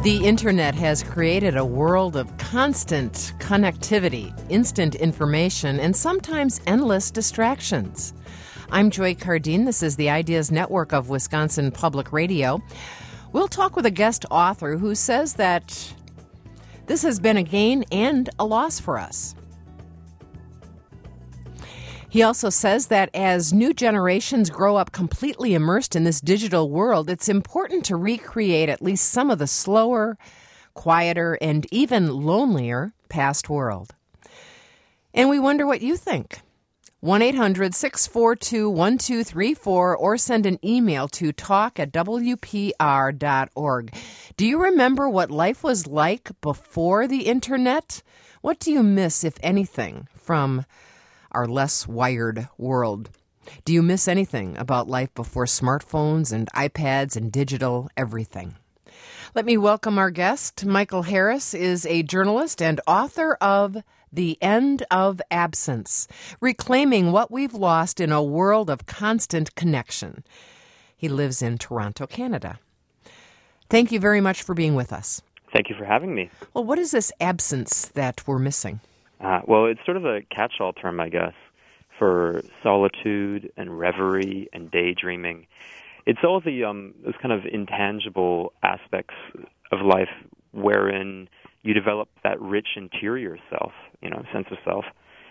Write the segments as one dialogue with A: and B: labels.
A: The internet has created a world of constant connectivity, instant information, and sometimes endless distractions. I'm Joy Cardine. This is the Ideas Network of Wisconsin Public Radio. We'll talk with a guest author who says that this has been a gain and a loss for us. He also says that as new generations grow up completely immersed in this digital world, it's important to recreate at least some of the slower, quieter, and even lonelier past world. And we wonder what you think. 1-800-642-1234 or send an email to talk@wpr.org. Do you remember what life was like before the internet? What do you miss, if anything, from our less wired world? Do you miss anything about life before smartphones and iPads and digital everything? Let me welcome our guest. Michael Harris is a journalist and author of The End of Absence, Reclaiming What We've Lost in a World of Constant Connection. He lives in Toronto, Canada. Thank you very much for being with us.
B: Thank you for having me.
A: Well, what is this absence that we're missing?
B: Well, it's sort of a catch-all term, I guess, for solitude and reverie and daydreaming. It's all those kind of intangible aspects of life wherein you develop that rich interior self, sense of self,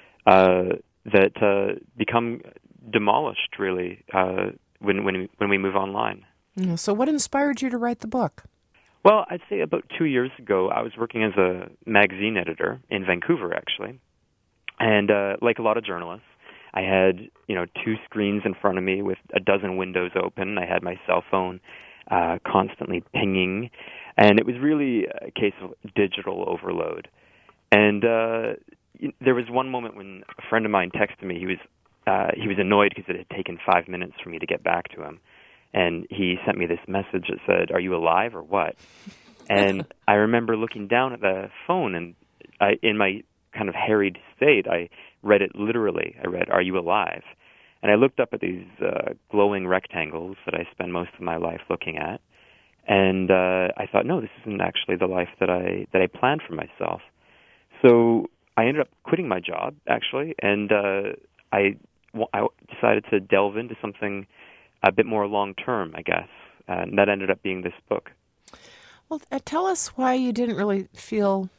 B: that become demolished, really, when we move online.
A: So what inspired you to write the book?
B: Well, I'd say about 2 years ago, I was working as a magazine editor in Vancouver, actually. And like a lot of journalists, I had, two screens in front of me with a dozen windows open. I had my cell phone constantly pinging. And it was really a case of digital overload. And there was one moment when a friend of mine texted me. He was annoyed because it had taken 5 minutes for me to get back to him. And he sent me this message that said, "Are you alive or what?" And I remember looking down at the phone, and in my kind of harried state, I read it literally. I read, "Are you alive?" And I looked up at these glowing rectangles that I spend most of my life looking at, and I thought, no, this isn't actually the life that I planned for myself. So I ended up quitting my job, actually, and I decided to delve into something a bit more long-term, I guess, and that ended up being this book.
A: Well, tell us why you didn't really feel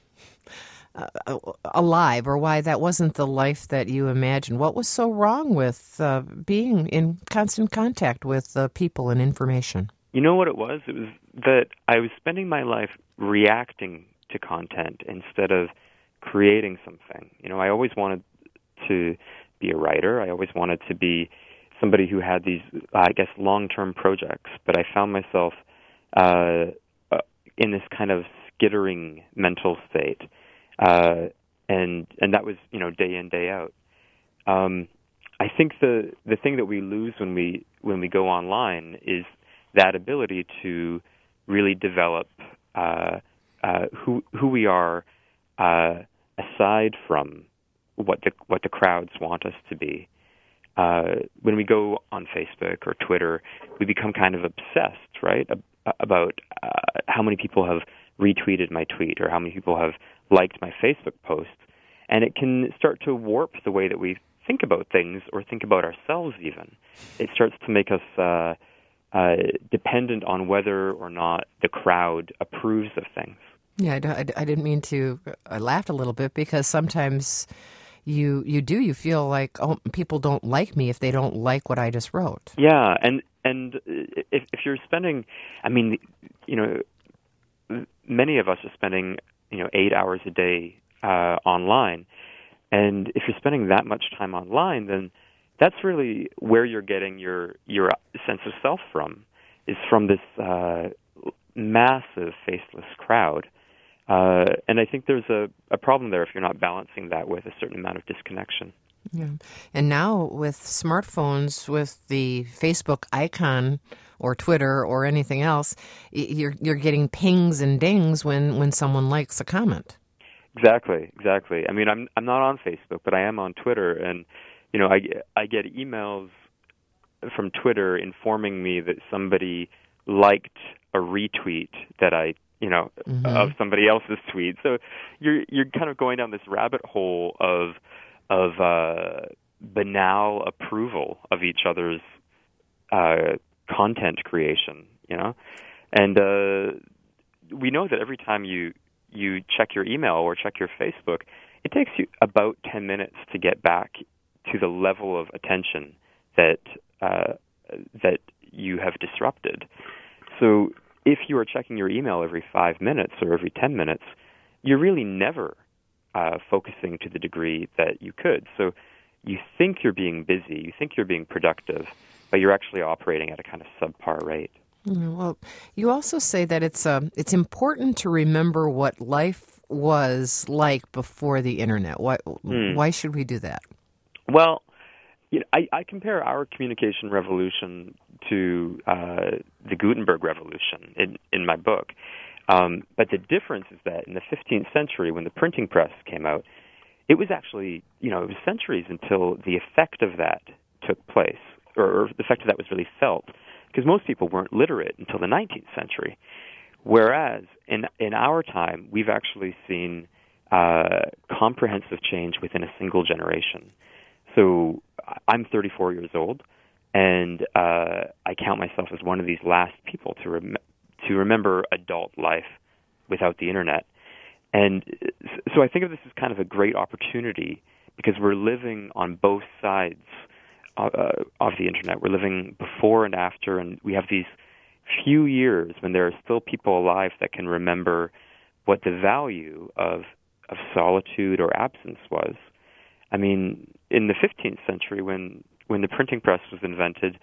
A: alive, or why that wasn't the life that you imagined. What was so wrong with being in constant contact with people and information?
B: You know what it was? It was that I was spending my life reacting to content instead of creating something. I always wanted to be a writer. I always wanted to be somebody who had these, long-term projects, but I found myself in this kind of skittering mental state, and that was, day in, day out. I think the thing that we lose when we go online is that ability to really develop who we are aside from what the crowds want us to be. When we go on Facebook or Twitter, we become kind of obsessed, right, about how many people have retweeted my tweet or how many people have liked my Facebook post. And it can start to warp the way that we think about things or think about ourselves even. It starts to make us dependent on whether or not the crowd approves of things.
A: Yeah, I didn't mean to. I laughed a little bit because sometimes you feel like, oh, people don't like me if they don't like what I just wrote.
B: Yeah, and if you're spending, many of us are spending 8 hours a day online, and if you're spending that much time online, then that's really where you're getting your sense of self from, is from this massive faceless crowd. And I think there's a problem there if you're not balancing that with a certain amount of disconnection.
A: Yeah. And now with smartphones, with the Facebook icon or Twitter or anything else, you're getting pings and dings when someone likes a comment.
B: Exactly. I mean, I'm not on Facebook, but I am on Twitter, and I get emails from Twitter informing me that somebody liked a retweet that I of somebody else's tweet. So you're kind of going down this rabbit hole of banal approval of each other's content creation, and we know that every time you check your email or check your Facebook, it takes you about 10 minutes to get back to the level of attention that you have disrupted. So if you are checking your email every 5 minutes or every 10 minutes, you're really never focusing to the degree that you could. So you think you're being busy, you think you're being productive, but you're actually operating at a kind of subpar rate.
A: Well, you also say that it's important to remember what life was like before the internet. Why should we do that?
B: Well, I compare our communication revolution to the Gutenberg revolution in my book. But the difference is that in the 15th century, when the printing press came out, it was actually, it was centuries until the effect of that took place, or the effect of that was really felt, because most people weren't literate until the 19th century. Whereas in our time, we've actually seen comprehensive change within a single generation. So I'm 34 years old, and I count myself as one of these last people to remember adult life without the internet. And so I think of this as kind of a great opportunity, because we're living on both sides of the internet. We're living before and after, and we have these few years when there are still people alive that can remember what the value of solitude or absence was. I mean, in the 15th century, when the printing press was invented,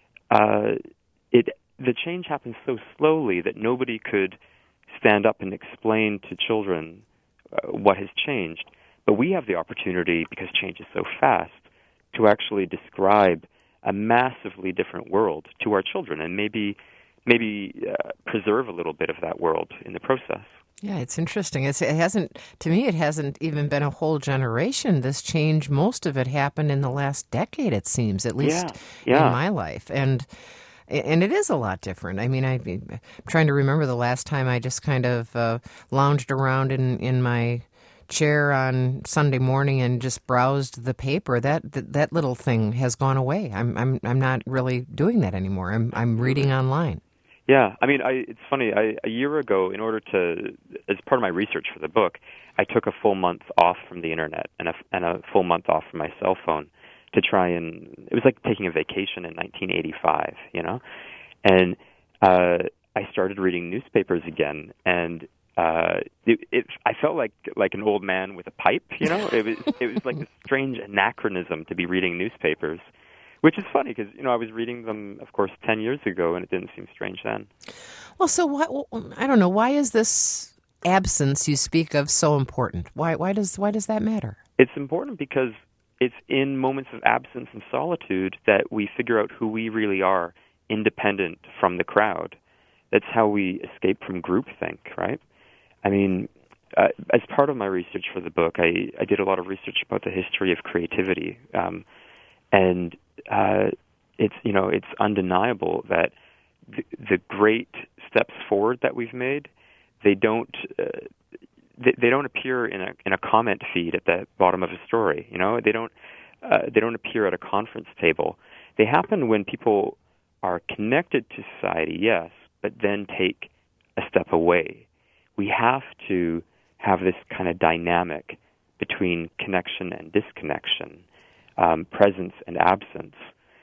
B: the change happened so slowly that nobody could stand up and explain to children what has changed. But we have the opportunity, because change is so fast, to actually describe a massively different world to our children, and maybe preserve a little bit of that world in the process.
A: Yeah, it's interesting. It hasn't even been a whole generation. This change, most of it happened in the last decade, it seems, at least in my life. And it is a lot different. I mean, I'm trying to remember the last time I just kind of lounged around in my chair on Sunday morning and just browsed the paper. That little thing has gone away. I'm not really doing that anymore. I'm reading online.
B: Yeah, I mean, it's funny. A year ago, in order to, as part of my research for the book, I took a full month off from the internet and a full month off from my cell phone to try and. It was like taking a vacation in 1985, and I started reading newspapers again, and I felt like an old man with a pipe, It was like a strange anachronism to be reading newspapers. Which is funny because, I was reading them, of course, 10 years ago, and it didn't seem strange then.
A: Well, so I don't know. Why is this absence you speak of so important? Why does that matter?
B: It's important because it's in moments of absence and solitude that we figure out who we really are, independent from the crowd. That's how we escape from groupthink, right? I mean, as part of my research for the book, I did a lot of research about the history of creativity, and it's undeniable that the great steps forward that we've made, they don't appear in a comment feed at the bottom of a story. They don't appear at a conference table. They happen when people are connected to society, yes, but then take a step away. We have to have this kind of dynamic between connection and disconnection, presence and absence,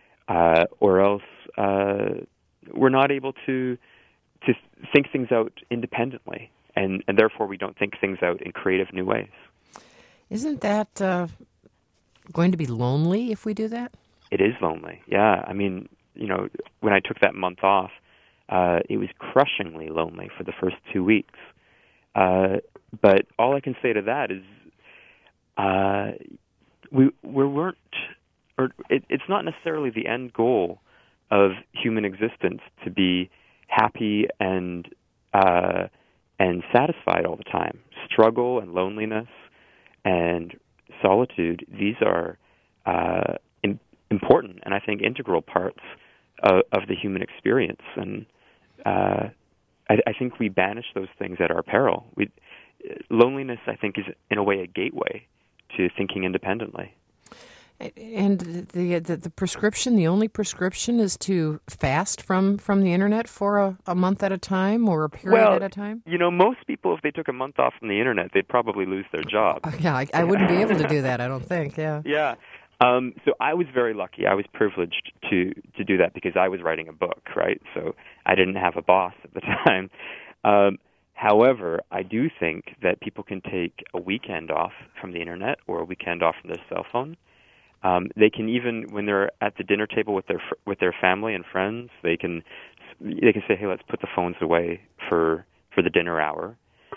B: or else we're not able to think things out independently, and therefore we don't think things out in creative new ways.
A: Isn't that going to be lonely if we do that?
B: It is lonely, yeah. I mean, when I took that month off, it was crushingly lonely for the first 2 weeks. But all I can say to that is we weren't, or it's not necessarily the end goal of human existence to be happy and satisfied all the time. Struggle and loneliness and solitude, these are important and I think integral parts of the human experience. And I think we banish those things at our peril. Loneliness, I think, is in a way a gateway to thinking independently.
A: And the prescription, the only prescription, is to fast from the internet for a month at a time or a period at a time?
B: Most people, if they took a month off from the internet, they'd probably lose their job.
A: Yeah, I wouldn't be able to do that, I don't think, yeah.
B: Yeah. So I was very lucky. I was privileged to do that because I was writing a book, right? So I didn't have a boss at the time. However, I do think that people can take a weekend off from the internet or a weekend off from their cell phone. They can, even when they're at the dinner table with their family and friends, they can say, "Hey, let's put the phones away for the dinner hour."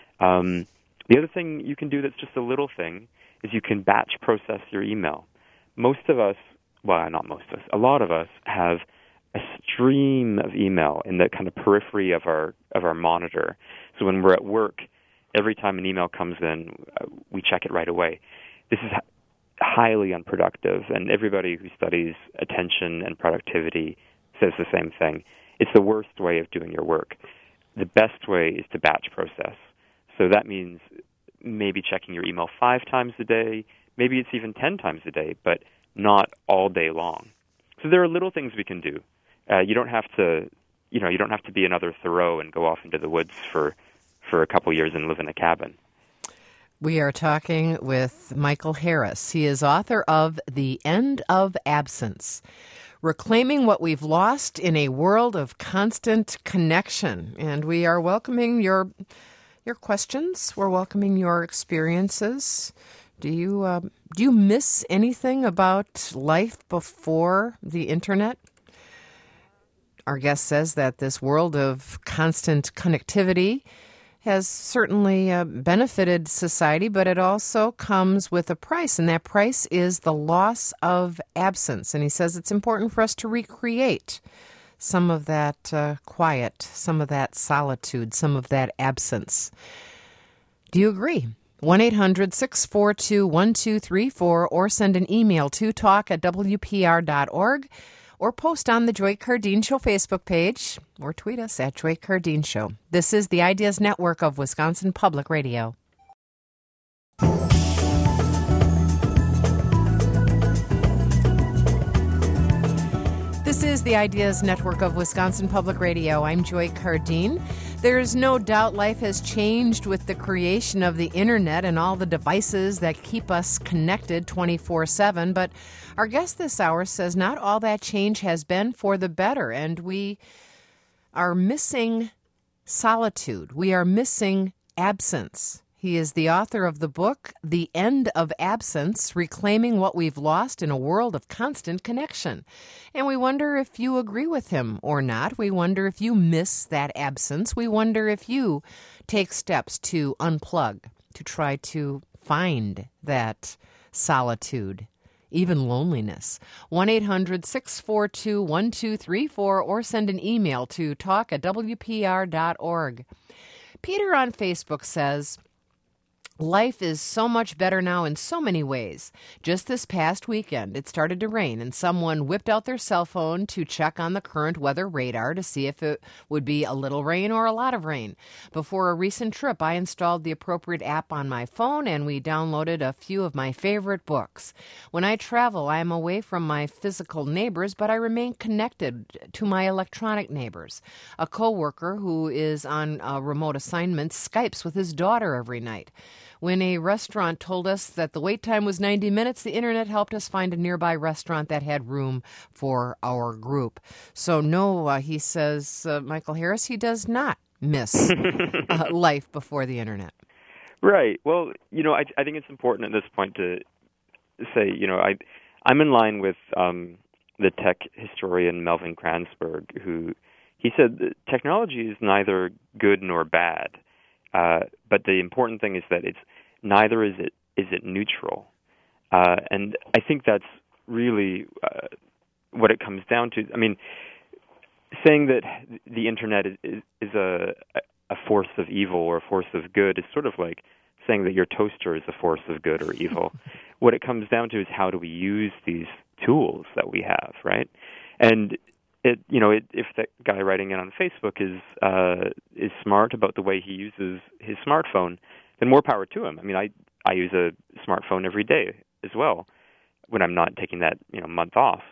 B: The other thing you can do that's just a little thing is you can batch process your email. Most of us, well, not most of us, a lot of us have a stream of email in the kind of periphery of our monitor. So when we're at work, every time an email comes in, we check it right away. This is highly unproductive, and everybody who studies attention and productivity says the same thing. It's the worst way of doing your work. The best way is to batch process. So that means maybe checking your email 5 times a day, maybe it's even 10 times a day, but not all day long. So there are little things we can do. You don't have to be another Thoreau and go off into the woods for a couple years and live in a cabin.
A: We are talking with Michael Harris. He is author of The End of Absence, Reclaiming What We've Lost in a World of Constant Connection. And we are welcoming your questions. We're welcoming your experiences. Do you miss anything about life before the internet? Our guest says that this world of constant connectivity has certainly benefited society, but it also comes with a price, and that price is the loss of absence. And he says it's important for us to recreate some of that quiet, some of that solitude, some of that absence. Do you agree? 1-800-642-1234 or send an email to talk@wpr.org or post on the Joy Cardeen Show Facebook page or tweet us at Joy Cardeen Show. This is the Ideas Network of Wisconsin Public Radio. This is the Ideas Network of Wisconsin Public Radio. I'm Joy Cardeen. There's no doubt life has changed with the creation of the internet and all the devices that keep us connected 24/7. But our guest this hour says not all that change has been for the better, and we are missing solitude. We are missing absence. He is the author of the book, The End of Absence, Reclaiming What We've Lost in a World of Constant Connection. And we wonder if you agree with him or not. We wonder if you miss that absence. We wonder if you take steps to unplug, to try to find that solitude, even loneliness. 1-800-642-1234 or send an email to talk@wpr.org. Peter on Facebook says, life is so much better now in so many ways. Just this past weekend, it started to rain, and someone whipped out their cell phone to check on the current weather radar to see if it would be a little rain or a lot of rain. Before a recent trip, I installed the appropriate app on my phone, and we downloaded a few of my favorite books. When I travel, I am away from my physical neighbors, but I remain connected to my electronic neighbors. A coworker who is on a remote assignment Skypes with his daughter every night. When a restaurant told us that the wait time was 90 minutes, the internet helped us find a nearby restaurant that had room for our group. So no, he says, Michael Harris, he does not miss life before the internet.
B: Right. Well, I think it's important at this point to say, I'm in line with the tech historian Melvin Kranzberg, who he said that technology is neither good nor bad. But the important thing is that it's neither is it neutral, and I think that's really what it comes down to. I mean, saying that the internet is a force of evil or a force of good is sort of like saying that your toaster is a force of good or evil. What it comes down to is how do we use these tools that we have, right? And if that guy writing it on Facebook is smart about the way he uses his smartphone, then more power to him. I mean, I use a smartphone every day as well when I'm not taking that month off.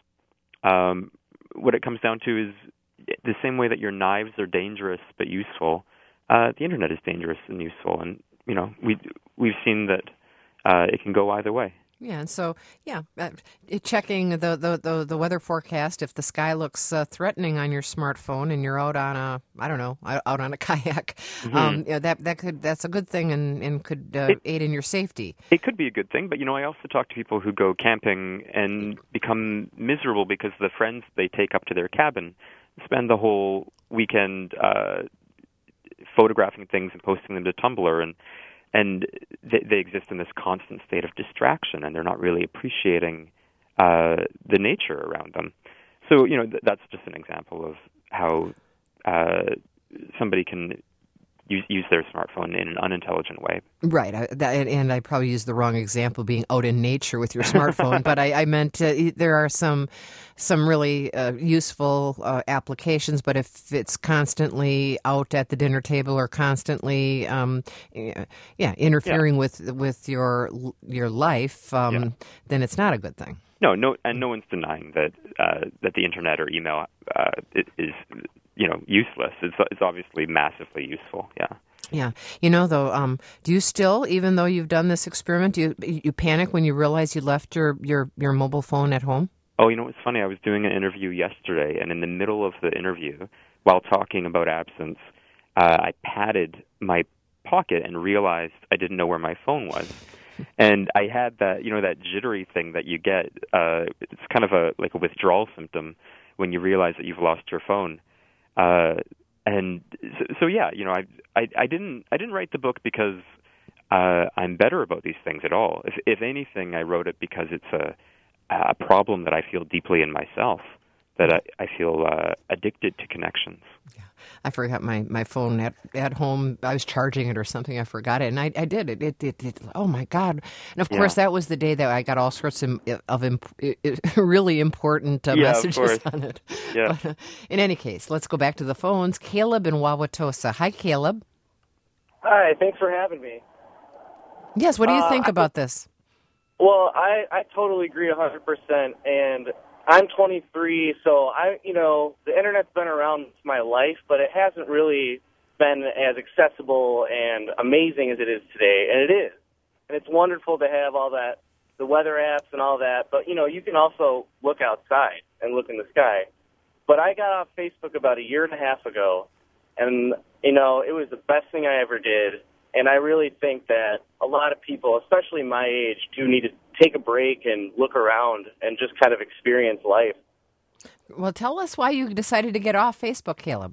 B: What it comes down to is the same way that your knives are dangerous but useful. The internet is dangerous and useful, and we've seen that it can go either way.
A: Yeah, and so checking the weather forecast. If the sky looks threatening on your smartphone and you're out on out on a kayak, that's a good thing and could aid in your safety.
B: It could be a good thing, but I also talk to people who go camping and become miserable because the friends they take up to their cabin spend the whole weekend photographing things and posting them to Tumblr, and they exist in this constant state of distraction, and they're not really appreciating the nature around them. So, that's just an example of how somebody can use their smartphone in an unintelligent way.
A: Right, and I probably used the wrong example, being out in nature with your smartphone, but I meant there are some really useful applications, but if it's constantly out at the dinner table or constantly interfering with your life, then it's not a good thing.
B: No, and no one's denying that the internet or email is useless. It's obviously massively useful. Yeah.
A: Yeah. Though, do you still, even though you've done this experiment, do you panic when you realize you left your mobile phone at home?
B: Oh, it's funny. I was doing an interview yesterday, and in the middle of the interview, while talking about absence, I patted my pocket and realized I didn't know where my phone was. And I had that, that jittery thing that you get. It's kind of like a withdrawal symptom when you realize that you've lost your phone. And so I didn't write the book because I'm better about these things at all. If anything, I wrote it because it's a problem that I feel deeply in myself, that I feel addicted to connections.
A: Yeah. I forgot my phone at home. I was charging it or something. I forgot it, and I did it. Oh my God! And of course, that was the day that I got all sorts of really important messages on it.
B: Yeah.
A: But, in any case, let's go back to the phones. Caleb in Wauwatosa. Hi, Caleb.
C: Hi. Thanks for having me.
A: Yes. What do you think about this?
C: Well, I totally agree 100%, and I'm 23, so the internet's been around my life, but it hasn't really been as accessible and amazing as it is today, and it is. And it's wonderful to have all that, the weather apps and all that, but, you can also look outside and look in the sky. But I got off Facebook about a year and a half ago, and, it was the best thing I ever did, and I really think that a lot of people, especially my age, do need to take a break and look around and just kind of experience life.
A: Well, tell us why you decided to get off Facebook, Caleb.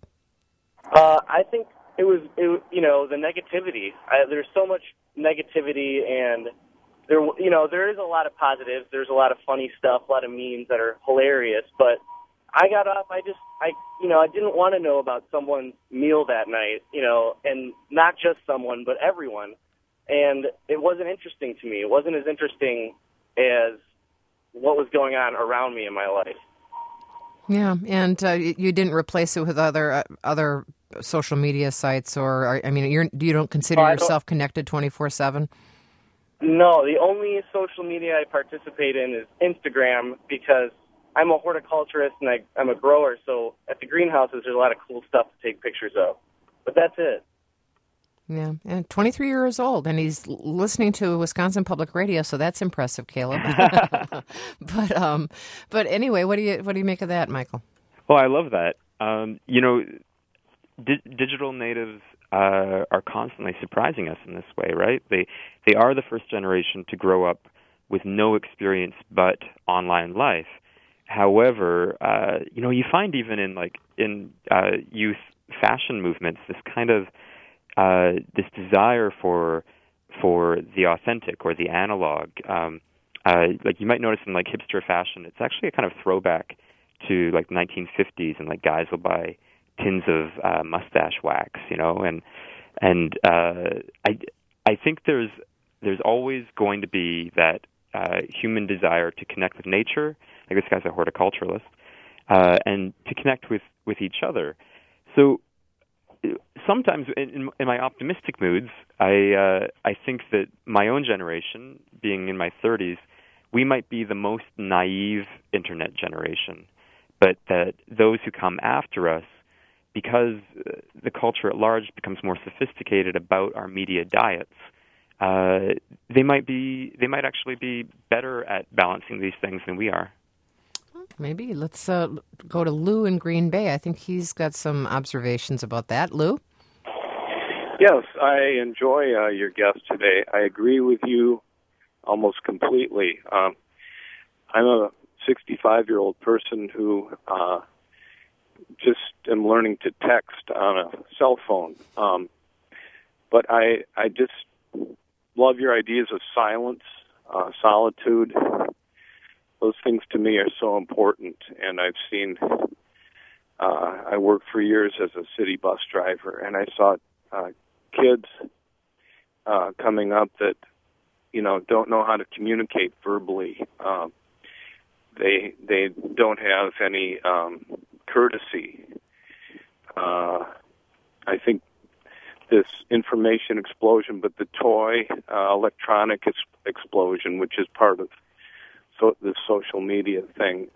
C: I think it was the negativity. There's so much negativity, and there is a lot of positives. There's a lot of funny stuff, a lot of memes that are hilarious. But I got off. I didn't want to know about someone's meal that night, and not just someone, but everyone. And it wasn't interesting to me. It wasn't as interesting as what was going on around me in my life.
A: Yeah, and you didn't replace it with other social media sites, or you don't consider yourself connected 24/7?
C: No, the only social media I participate in is Instagram because I'm a horticulturist and I'm a grower. So at the greenhouses, there's a lot of cool stuff to take pictures of. But that's it.
A: Yeah, and 23 years old, and he's listening to Wisconsin Public Radio, so that's impressive, Caleb. But anyway, what do you make of that, Michael?
B: Well, I love that. Digital natives are constantly surprising us in this way, right? They are the first generation to grow up with no experience but online life. However, you find even in youth fashion movements this kind of this desire for the authentic or the analog. You might notice in hipster fashion, it's actually a kind of throwback to 1950s, and guys will buy tins of mustache wax, and I think there's always going to be that human desire to connect with nature. This guy's a horticulturalist, and to connect with each other. So sometimes in my optimistic moods, I think that my own generation, being in my 30s, we might be the most naive internet generation, but that those who come after us, because the culture at large becomes more sophisticated about our media diets, they might actually be better at balancing these things than we are.
A: Maybe. Let's go to Lou in Green Bay. I think he's got some observations about that. Lou?
D: Yes, I enjoy your guest today. I agree with you almost completely. I'm a 65-year-old person who just am learning to text on a cell phone. But I just love your ideas of silence, solitude. Those things to me are so important, and I've seen, I worked for years as a city bus driver, and I saw kids coming up that, don't know how to communicate verbally. They don't have any courtesy. I think this information explosion, but the toy electronic explosion, which is part of the social media thing,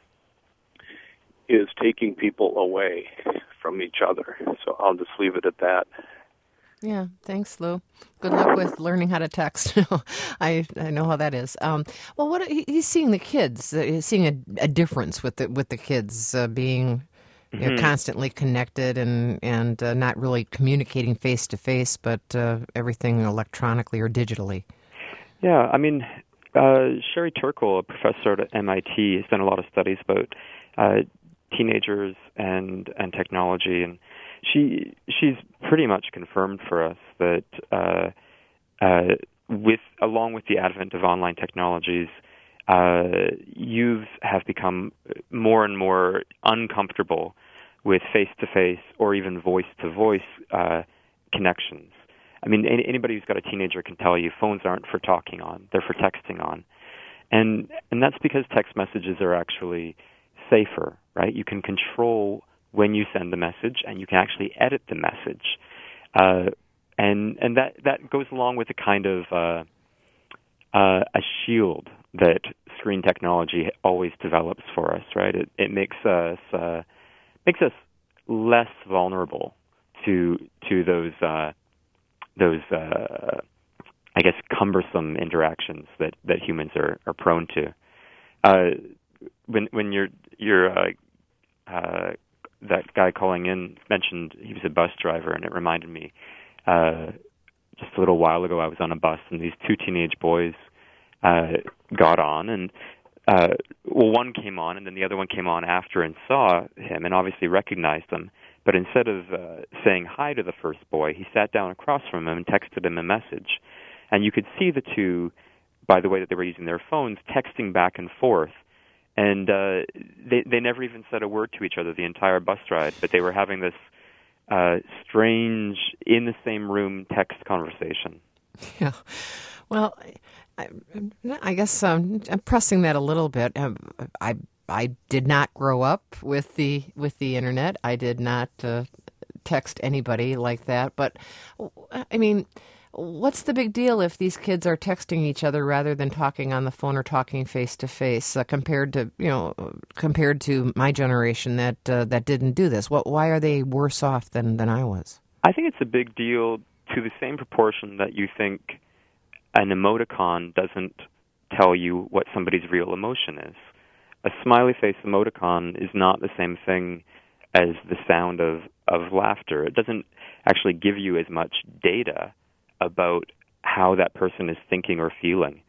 D: is taking people away from each other. So I'll just leave it at that.
A: Yeah, thanks, Lou. Good luck with learning how to text. I know how that is. Well, he's seeing the kids. He's seeing a difference with the kids being constantly connected and not really communicating face to face, but everything electronically or digitally.
B: Yeah, I mean, Sherry Turkle, a professor at MIT, has done a lot of studies about teenagers and technology, and she's pretty much confirmed for us that along with the advent of online technologies, youth have become more and more uncomfortable with face-to-face or even voice-to-voice connections. I mean, anybody who's got a teenager can tell you phones aren't for talking on; they're for texting on, and that's because text messages are actually safer, right? You can control when you send the message, and you can actually edit the message, and that goes along with a kind of a shield that screen technology always develops for us, right? It makes us less vulnerable to those I guess cumbersome interactions that humans are prone to. When you're that guy calling in mentioned he was a bus driver, and it reminded me just a little while ago I was on a bus, and these two teenage boys got on, and one came on, and then the other one came on after and saw him and obviously recognized him. But instead of saying hi to the first boy, he sat down across from him and texted him a message. And you could see the two, by the way that they were using their phones, texting back and forth. And they never even said a word to each other the entire bus ride, but they were having this strange, in the same room text conversation.
A: Yeah. Well, I guess I'm pressing that a little bit. I did not grow up with the internet. I did not text anybody like that. But I mean, what's the big deal if these kids are texting each other rather than talking on the phone or talking face to face? Compared to my generation that didn't do this. Why are they worse off than I was?
B: I think it's a big deal to the same proportion that you think an emoticon doesn't tell you what somebody's real emotion is. A smiley face emoticon is not the same thing as the sound of laughter. It doesn't actually give you as much data about how that person is thinking or feeling.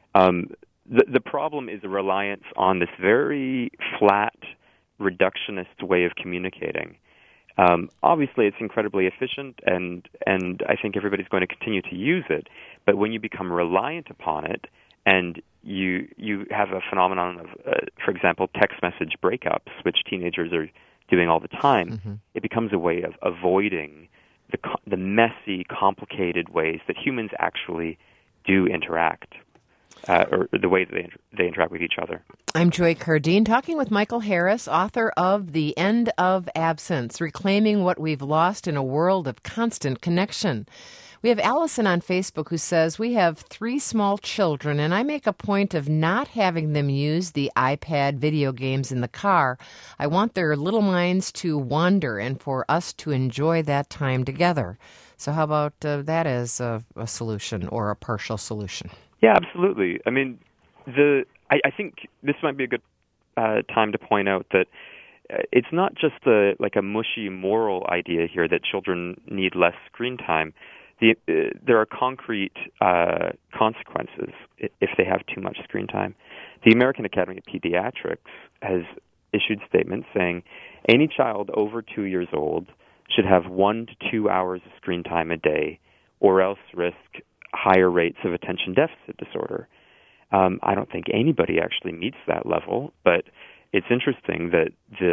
B: The problem is a reliance on this very flat, reductionist way of communicating. Obviously, it's incredibly efficient, and I think everybody's going to continue to use it. But when you become reliant upon it, and you have a phenomenon of, for example, text message breakups, which teenagers are doing all the time, it becomes a way of avoiding the messy, complicated ways that humans actually do interact. or the way that they interact with each other.
A: I'm Joy Cardine, talking with Michael Harris, author of The End of Absence, Reclaiming What We've Lost in a World of Constant Connection. We have Allison on Facebook who says, we have 3 small children, and I make a point of not having them use the iPad video games in the car. I want their little minds to wander and for us to enjoy that time together. So how about that as a solution or a partial solution?
B: Yeah, absolutely. I mean, I think this might be a good time to point out that it's not just a mushy moral idea here that children need less screen time. There are concrete consequences if they have too much screen time. The American Academy of Pediatrics has issued statements saying any child over 2 years old should have 1 to 2 hours of screen time a day, or else risk higher rates of attention deficit disorder. I don't think anybody actually meets that level, but it's interesting that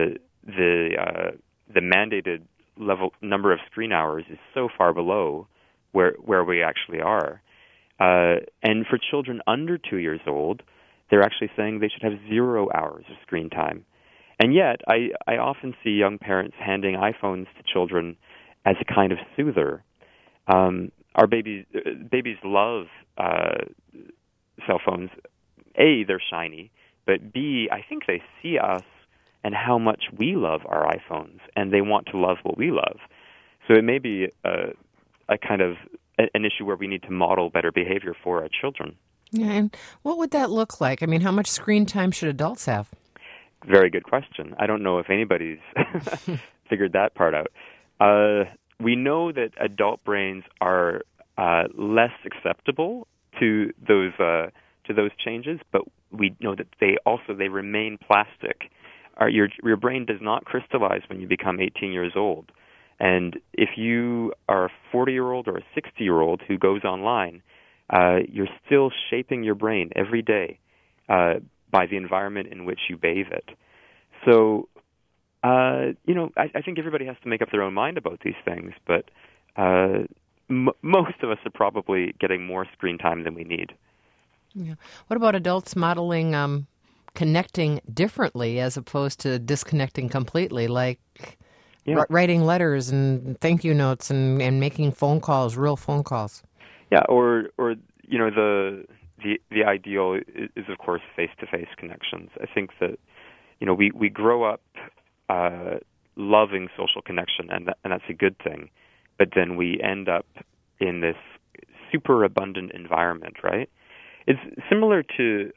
B: the mandated number of screen hours is so far below where we actually are. And for children under 2 years old, they're actually saying they should have 0 hours of screen time. And yet, I often see young parents handing iPhones to children as a kind of soother. Our babies love cell phones. A, they're shiny, but B, I think they see us and how much we love our iPhones, and they want to love what we love. So it may be a kind of an issue where we need to model better behavior for our children.
A: Yeah, and what would that look like? I mean, how much screen time should adults have?
B: Very good question. I don't know if anybody's figured that part out. We know that adult brains are less acceptable to those changes, but we know that they remain plastic. Your brain does not crystallize when you become 18 years old. And if you are a 40-year-old or a 60-year-old who goes online, you're still shaping your brain every day by the environment in which you bathe it. So, I think everybody has to make up their own mind about these things, but most of us are probably getting more screen time than we need.
A: Yeah. What about adults modeling connecting differently as opposed to disconnecting completely, like writing letters and thank you notes and making phone calls, real phone calls?
B: Yeah, or the ideal is of course face-to-face connections. I think that we grow up loving social connection, and that's a good thing. But then we end up in this super abundant environment, right? It's similar to,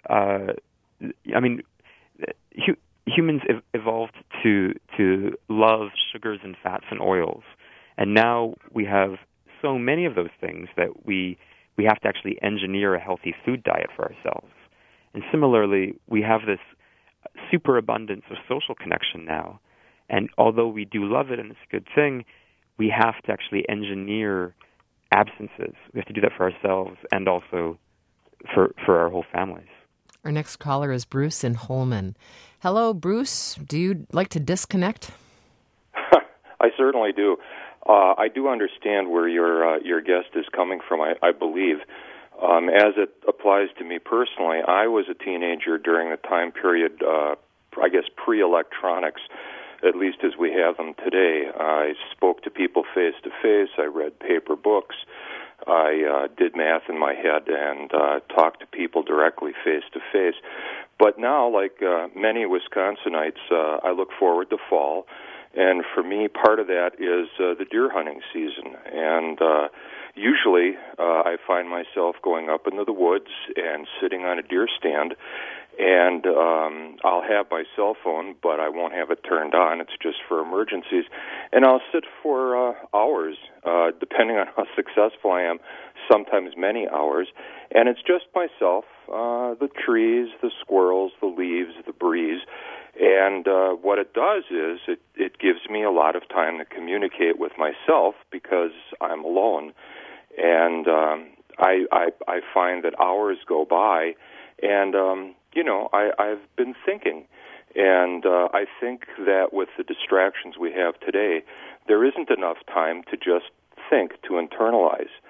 B: humans evolved to love sugars and fats and oils, and now we have so many of those things that we have to actually engineer a healthy food diet for ourselves. And similarly, we have this superabundance of social connection now. And although we do love it and it's a good thing, we have to actually engineer absences. We have to do that for ourselves and also for our whole families.
A: Our next caller is Bruce in Holman. Hello, Bruce. Do you like to disconnect?
E: I certainly do. I do understand where your guest is coming from, I believe. As it applies to me personally, I was a teenager during the time period, pre-electronics, at least as we have them today. I spoke to people face-to-face. I read paper books. I did math in my head and talked to people directly face-to-face. But now, like many Wisconsinites, I look forward to fall. And for me, part of that is the deer hunting season. And usually I find myself going up into the woods and sitting on a deer stand. And I'll have my cell phone, but I won't have it turned on. It's just for emergencies. And I'll sit for hours, depending on how successful I am, sometimes many hours. And it's just myself, the trees, the squirrels, the leaves, the breeze. And what it does is it gives me a lot of time to communicate with myself because I'm alone. And I find that hours go by, and I've been thinking. And I think that with the distractions we have today, there isn't enough time to just think, to internalize.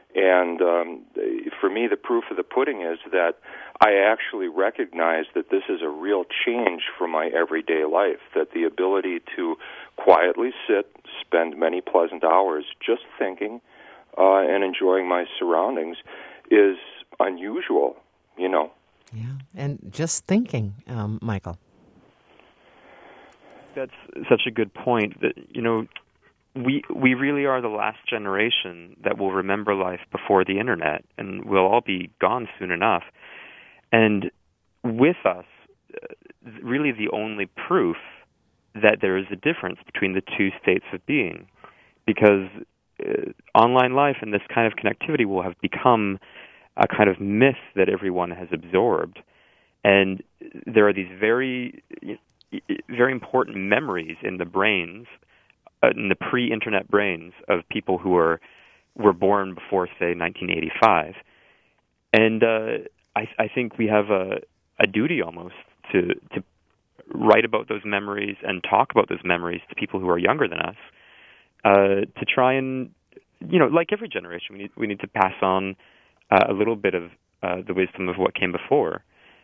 E: And for me, the proof of the pudding is that I actually recognize that this is a real change from my everyday life, that the ability to quietly sit, spend many pleasant hours just thinking and enjoying my surroundings is unusual, you know.
A: Yeah, and just thinking, Michael.
B: That's such a good point that, you know, we really are the last generation that will remember life before the internet, and we'll all be gone soon enough. And with us, really the only proof that there is a difference between the two states of being, because online life and this kind of connectivity will have become a kind of myth that everyone has absorbed. And there are these very, very important memories in the brains, in the pre-internet brains of people who were born before, say, 1985. And I think we have a duty almost to write about those memories and talk about those memories to people who are younger than us, to try and, you know, like every generation, we need to pass on a little bit of the wisdom of what came before.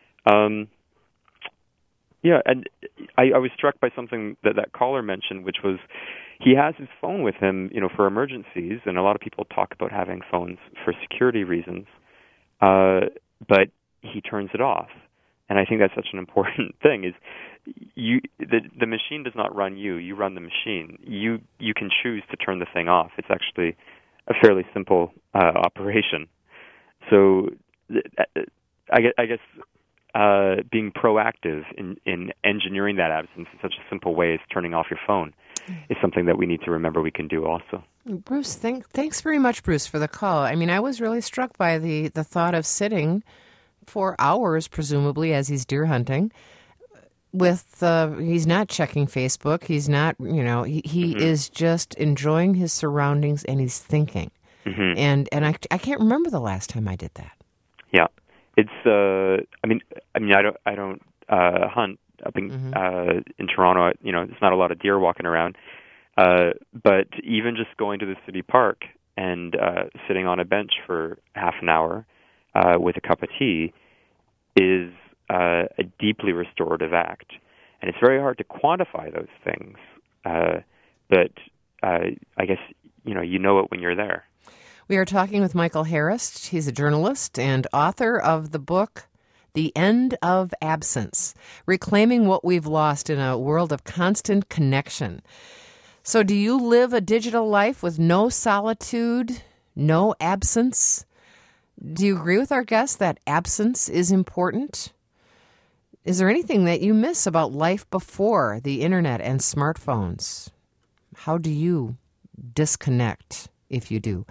B: Yeah, and I was struck by something that caller mentioned, which was he has his phone with him, you know, for emergencies, and a lot of people talk about having phones for security reasons, but he turns it off. And I think that's such an important thing, is the machine does not run you, you run the machine. You can choose to turn the thing off. It's actually a fairly simple operation. So I guess being proactive in engineering that absence in such a simple way as turning off your phone is something that we need to remember we can do also.
A: Bruce, thanks very much, Bruce, for the call. I mean, I was really struck by the thought of sitting for hours, presumably, as he's deer hunting, with he's not checking Facebook. He's not, you know, he is just enjoying his surroundings, and he's thinking. And I can't remember the last time I did that. Yeah,
B: it's I mean I don't hunt up in Toronto. You know, there's not a lot of deer walking around. But even just going to the city park and sitting on a bench for half an hour with a cup of tea is a deeply restorative act. And it's very hard to quantify those things. But I guess, you know it when you're there.
A: We are talking with Michael Harris. He's a journalist and author of the book, The End of Absence, Reclaiming What We've Lost in a World of Constant Connection. So do you live a digital life with no solitude, no absence? Do you agree with our guest that absence is important? Is there anything that you miss about life before the internet and smartphones? How do you disconnect, if you do?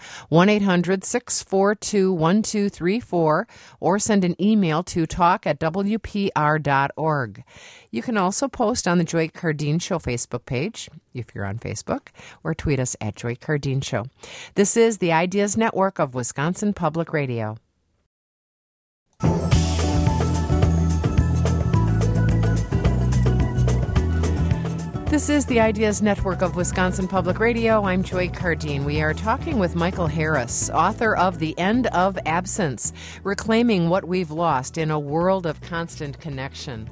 A: 1-800-642-1234 or send an email to talk@wpr.org. You can also post on the Joy Cardeen Show Facebook page, if you're on Facebook, or tweet us at Joy Cardeen Show. This is the Ideas Network of Wisconsin Public Radio. This is the Ideas Network of Wisconsin Public Radio. I'm Joy Cardeen. We are talking with Michael Harris, author of The End of Absence, Reclaiming What We've Lost in a World of Constant Connection.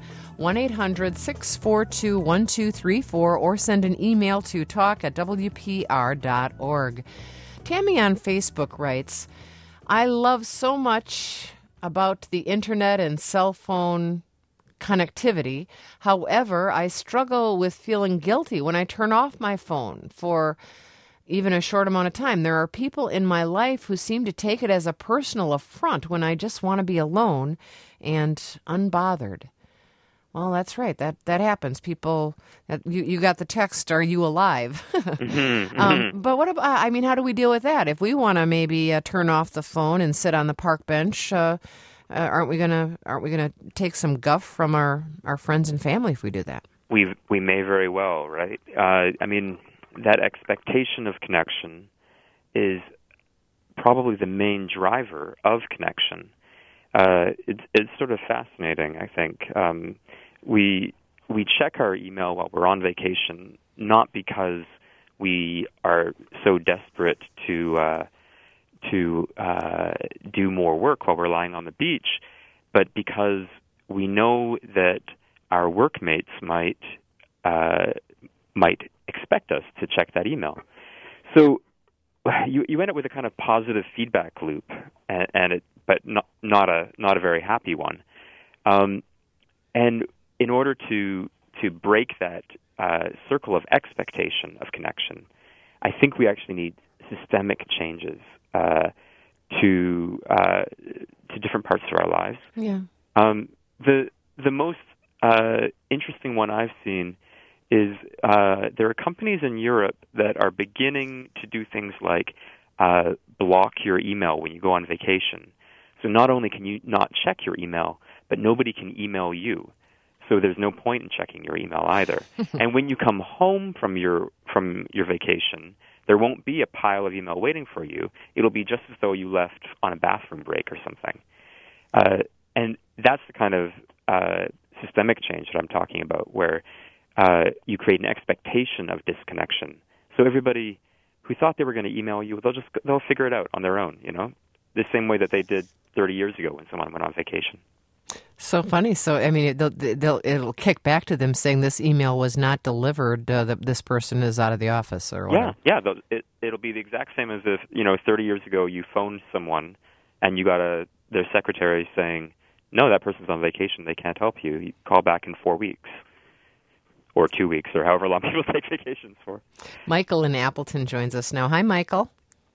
A: 1-800-642-1234 or send an email to talk@wpr.org. Tammy on Facebook writes, I love so much about the internet and cell phone connectivity. However, I struggle with feeling guilty when I turn off my phone for even a short amount of time. There are people in my life who seem to take it as a personal affront when I just want to be alone and unbothered. Well, that's right. That happens. People, you got the text, are you alive? But what about, how do we deal with that? If we want to maybe turn off the phone and sit on the park bench, aren't we gonna take some guff from our friends and family if we do that?
B: We may very well, right? That expectation of connection is probably the main driver of connection. It's sort of fascinating, I think. We check our email while we're on vacation, not because we are so desperate to to do more work while we're lying on the beach, but because we know that our workmates might expect us to check that email. So you end up with a kind of positive feedback loop, but not a very happy one. And in order to break that circle of expectation of connection, I think we actually need systemic changes to different parts of our lives.
A: Yeah.
B: The most interesting one I've seen is there are companies in Europe that are beginning to do things like block your email when you go on vacation. So not only can you not check your email, but nobody can email you. So there's no point in checking your email either. And when you come home from your vacation, there won't be a pile of email waiting for you. It'll be just as though you left on a bathroom break or something. And that's the kind of systemic change that I'm talking about, where you create an expectation of disconnection. So everybody who thought they were going to email you, they'll figure it out on their own, the same way that they did 30 years ago when someone went on vacation.
A: So funny. So, I mean, it'll kick back to them saying this email was not delivered, this person is out of the office or whatever.
B: Yeah. It'll be the exact same as if, 30 years ago you phoned someone and you got their secretary saying, no, that person's on vacation, they can't help you. You call back in 4 weeks or 2 weeks or however long people take vacations for. Michael
A: in Appleton joins us now. Hi, Michael.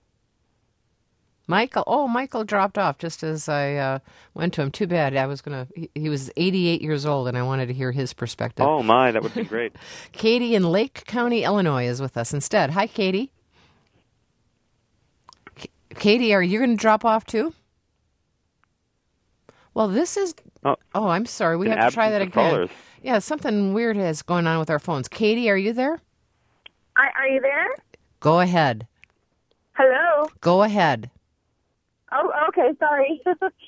A: Michael dropped off just as I went to him. Too bad. He was 88 years old, and I wanted to hear his perspective.
B: Oh, my, that would be great.
A: Katie in Lake County, Illinois is with us instead. Hi, Katie. Katie, are you going to drop off too? Well, this is... Oh, I'm sorry. We have to try that again. Callers. Yeah, something weird is going on with our phones. Katie, are you there?
F: Are you there?
A: Go ahead.
F: Hello?
A: Go ahead.
F: Oh, okay. Sorry.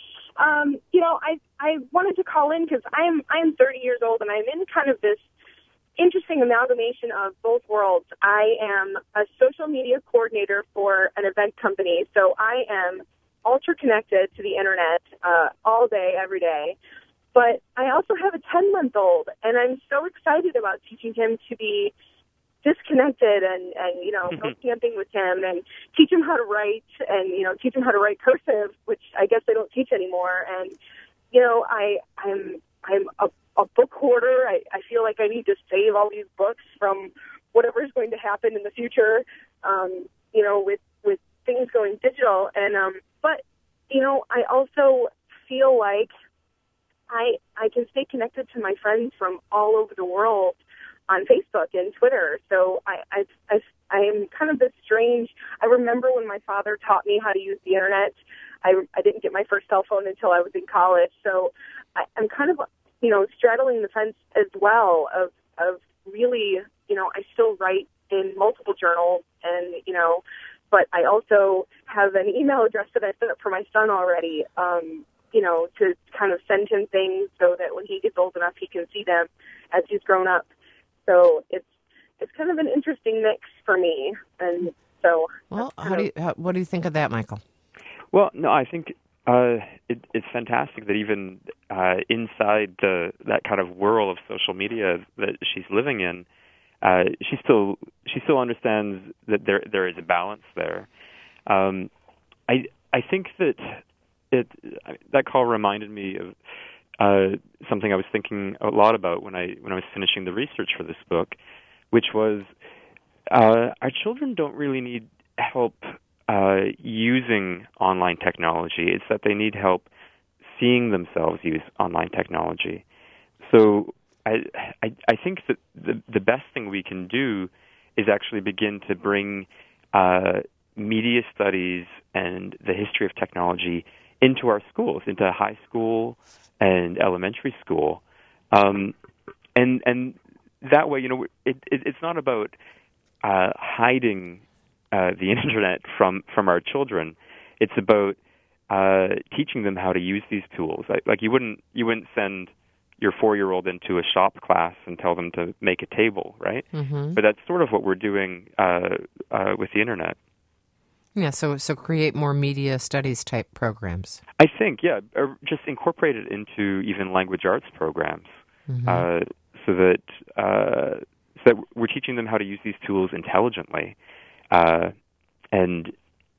F: I wanted to call in because I'm 30 years old and I'm in kind of this interesting amalgamation of both worlds. I am a social media coordinator for an event company, so I am ultra connected to the internet all day, every day. But I also have a 10-month-old, and I'm so excited about teaching him to be disconnected and go camping with him and teach him how to write and, teach him how to write cursive, which I guess they don't teach anymore. And, I'm a book hoarder. I feel like I need to save all these books from whatever is going to happen in the future, with things going digital. And, but I also feel like I can stay connected to my friends from all over the world on Facebook and Twitter. So I am kind of this strange. I remember when my father taught me how to use the internet. I didn't get my first cell phone until I was in college. So I'm kind of, straddling the fence as well of really, I still write in multiple journals and, but I also have an email address that I set up for my son already, to kind of send him things so that when he gets old enough, he can see them as he's grown up. So it's kind of an interesting mix for me. And so,
A: well, what do you think of that, Michael?
B: Well, no, I think it's fantastic that even inside that kind of whirl of social media that she's living in, she still understands that there is a balance there. I think that call reminded me of something I was thinking a lot about when I was finishing the research for this book, which was our children don't really need help using online technology. It's that they need help seeing themselves use online technology. So I think that the best thing we can do is actually begin to bring media studies and the history of technology into our schools, into high school and elementary school, and that way, it's not about hiding the internet from our children. It's about teaching them how to use these tools. Like you wouldn't send your 4-year-old into a shop class and tell them to make a table, right? Mm-hmm. But that's sort of what we're doing with the internet.
A: Yeah, so create more media studies type programs.
B: I think, yeah, or just incorporate it into even language arts programs, so that we're teaching them how to use these tools intelligently, and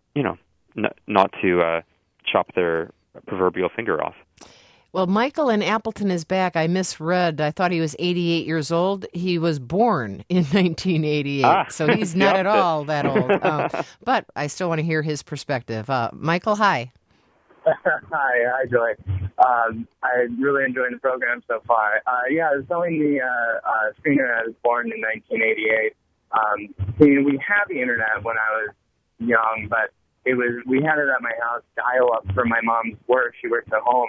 B: not to chop their proverbial finger off.
A: Well, Michael in Appleton is back. I misread. I thought he was 88 years old. He was born in 1988, so he's not at all that old. But I still want to hear his perspective. Michael, hi.
G: Hi, Joy. I'm really enjoying the program so far. I was telling the screener I was born in 1988. We had the internet when I was young, but we had it at my house, dial-up for my mom's work. She works at home.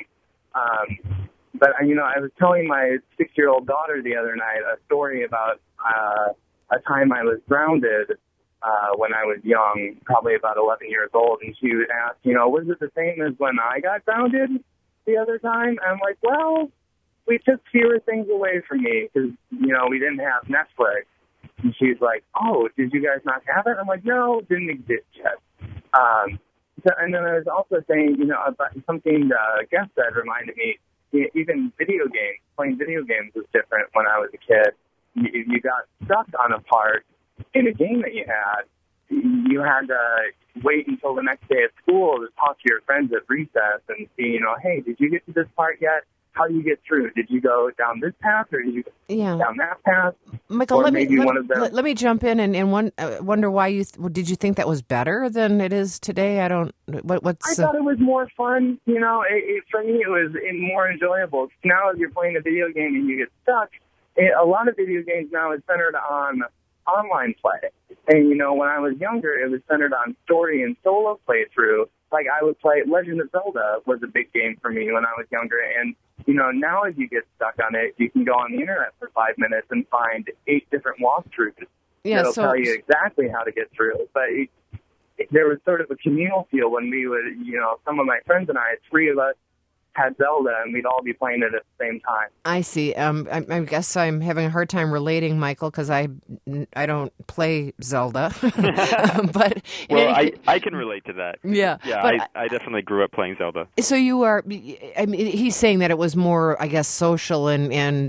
G: But I was telling my 6-year-old daughter the other night a story about a time I was grounded when I was young, probably about 11 years old, and she would ask, was it the same as when I got grounded the other time? I'm like, well, we took fewer things away from me because, we didn't have Netflix. And she's like, oh, did you guys not have it? I'm like, no, it didn't exist yet. And then I was also saying, about something the guest said reminded me, even video games, playing video games was different when I was a kid. You got stuck on a part in a game that you had. You had to wait until the next day at school to talk to your friends at recess and see, hey, did you get to this part yet? How do you get through? Did you go down this path or did you go down that path?
A: Michael, let me jump in and wonder why did you think that was better than it is today? I thought it
G: was more fun. For me, it was more enjoyable. Now, if you're playing a video game and you get stuck, a lot of video games now is centered on online play. And, when I was younger, it was centered on story and solo playthrough. Like, I would play Legend of Zelda was a big game for me when I was younger. And, now if you get stuck on it, you can go on the internet for 5 minutes and find 8 different walkthroughs that'll tell you exactly how to get through. But there was sort of a communal feel when we would, some of my friends and I, 3 of us, had Zelda, and we'd all be playing it at the same time.
A: I see. I guess I'm having a hard time relating, Michael, because I don't play Zelda. But
B: I can relate to that.
A: Yeah.
B: Yeah, I definitely grew up playing Zelda.
A: So you are. He's saying that it was more, I guess, social and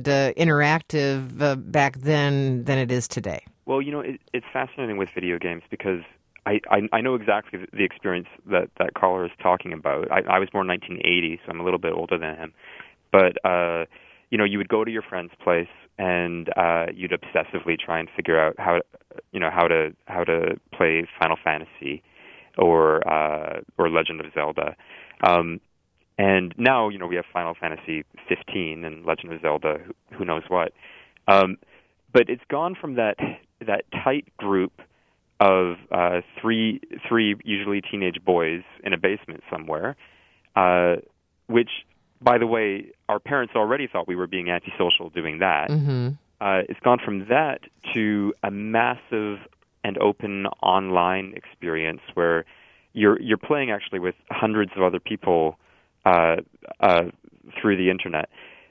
A: interactive back then than it is today.
B: Well, it's fascinating with video games because I know exactly the experience that caller is talking about. I was born in 1980, so I'm a little bit older than him. But, you would go to your friend's place and you'd obsessively try and figure out how to play Final Fantasy or Legend of Zelda. And now, we have Final Fantasy 15 and Legend of Zelda, who knows what. But it's gone from that tight group of three usually teenage boys in a basement somewhere, which, by the way, our parents already thought we were being antisocial doing that.
A: Mm-hmm.
B: It's gone from that to a massive and open online experience where you're playing actually with hundreds of other people through the internet.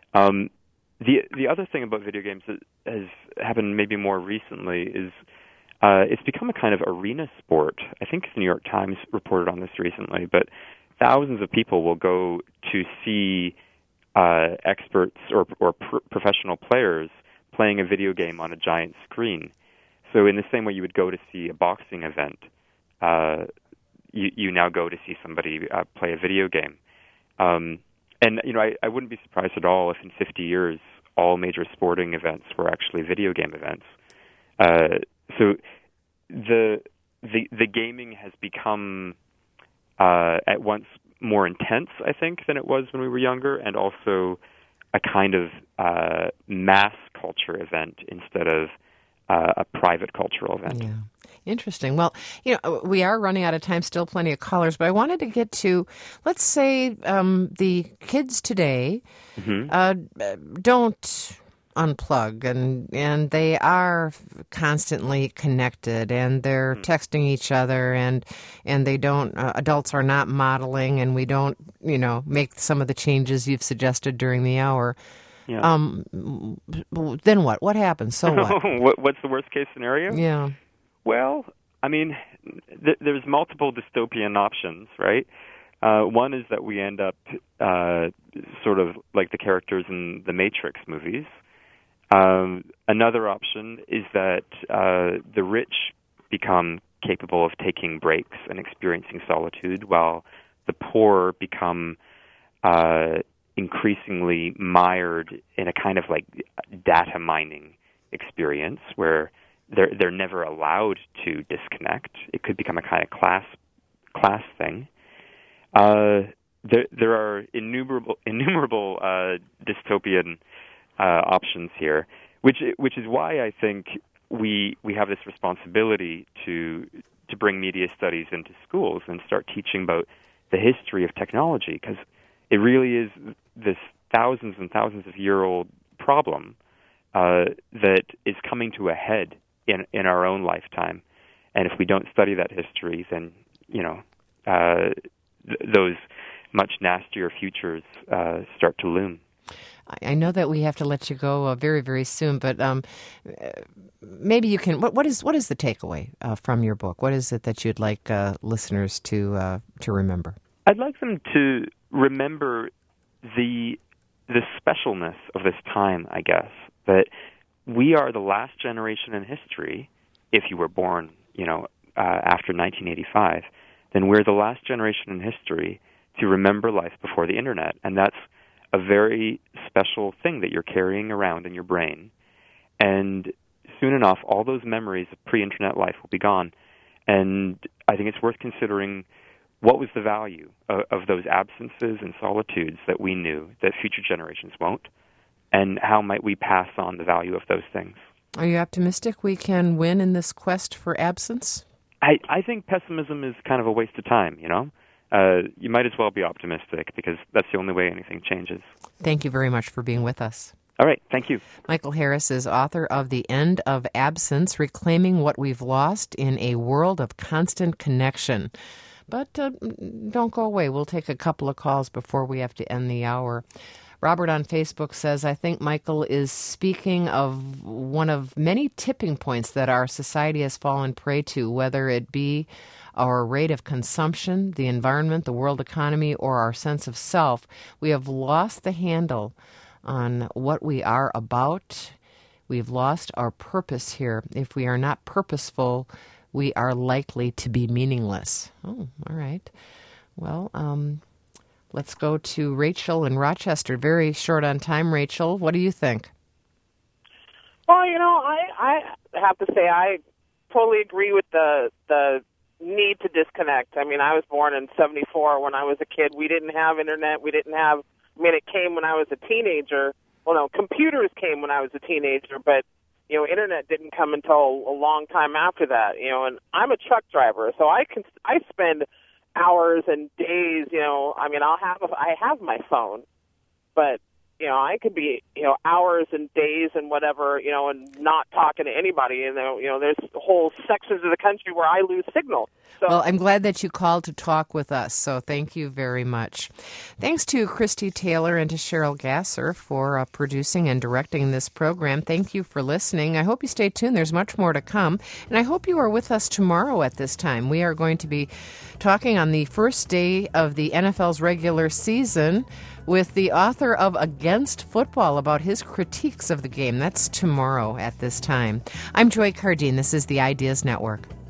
B: The other thing about video games that has happened maybe more recently is it's become a kind of arena sport. I think the New York Times reported on this recently, but thousands of people will go to see experts or professional players playing a video game on a giant screen. So in the same way you would go to see a boxing event, you now go to see somebody play a video game. And I wouldn't be surprised at all if in 50 years all major sporting events were actually video game events. So the gaming has become at once more intense, I think, than it was when we were younger, and also a kind of mass culture event instead of a private cultural event.
A: Yeah. Interesting. Well, we are running out of time, still plenty of callers, but I wanted to get to, let's say, the kids today don't unplug, and they are constantly connected, and they're texting each other, and they don't, adults are not modeling, and we don't, make some of the changes you've suggested during the hour.
B: Yeah.
A: Then what? What happens? So what?
B: What's the worst case scenario?
A: Yeah.
B: Well, I mean, there's multiple dystopian options, right? One is that we end up sort of like the characters in the Matrix movies. Another option is that the rich become capable of taking breaks and experiencing solitude, while the poor become increasingly mired in a kind of like data mining experience where they're never allowed to disconnect. It could become a kind of class thing. There are innumerable dystopian options here, which is why I think we have this responsibility to bring media studies into schools and start teaching about the history of technology, because it really is this thousands and thousands of year old problem that is coming to a head in our own lifetime. And if we don't study that history, then those much nastier futures start to loom.
A: I know that we have to let you go very, very soon, but maybe you can. What is the takeaway from your book? What is it that you'd like listeners to remember?
B: I'd like them to remember the specialness of this time. I guess that we are the last generation in history. If you were born, after 1985, then we're the last generation in history to remember life before the internet, and that's a very special thing that you're carrying around in your brain. And soon enough, all those memories of pre-internet life will be gone. And I think it's worth considering what was the value of those absences and solitudes that we knew that future generations won't, and how might we pass on the value of those things.
A: Are you optimistic we can win in this quest for absence?
B: I think pessimism is kind of a waste of time, You might as well be optimistic, because that's the only way anything changes.
A: Thank you very much for being with us.
B: All right, thank you.
A: Michael Harris is author of The End of Absence, Reclaiming What We've Lost in a World of Constant Connection. But don't go away. We'll take a couple of calls before we have to end the hour. Robert on Facebook says, I think Michael is speaking of one of many tipping points that our society has fallen prey to, whether it be our rate of consumption, the environment, the world economy, or our sense of self. We have lost the handle on what we are about. We've lost our purpose here. If we are not purposeful, we are likely to be meaningless. Oh, all right. Well, let's go to Rachel in Rochester. Very short on time, Rachel. What do you think?
H: Well, I have to say I totally agree with the need to disconnect. I mean, I was born in 1974. When I was a kid, we didn't have internet. It came when I was a teenager. Well, no, computers came when I was a teenager, but, internet didn't come until a long time after that, and I'm a truck driver, so I spend hours and days, I have my phone, but, I could be, hours and days and whatever, and not talking to anybody. And, there's whole sections of the country where I lose signal. So,
A: well, I'm glad that you called to talk with us, so thank you very much. Thanks to Christy Taylor and to Cheryl Gasser for producing and directing this program. Thank you for listening. I hope you stay tuned. There's much more to come, and I hope you are with us tomorrow at this time. We are going to be talking on the first day of the NFL's regular season with the author of Against Football about his critiques of the game. That's tomorrow at this time. I'm Joy Cardine. This is the Ideas Network.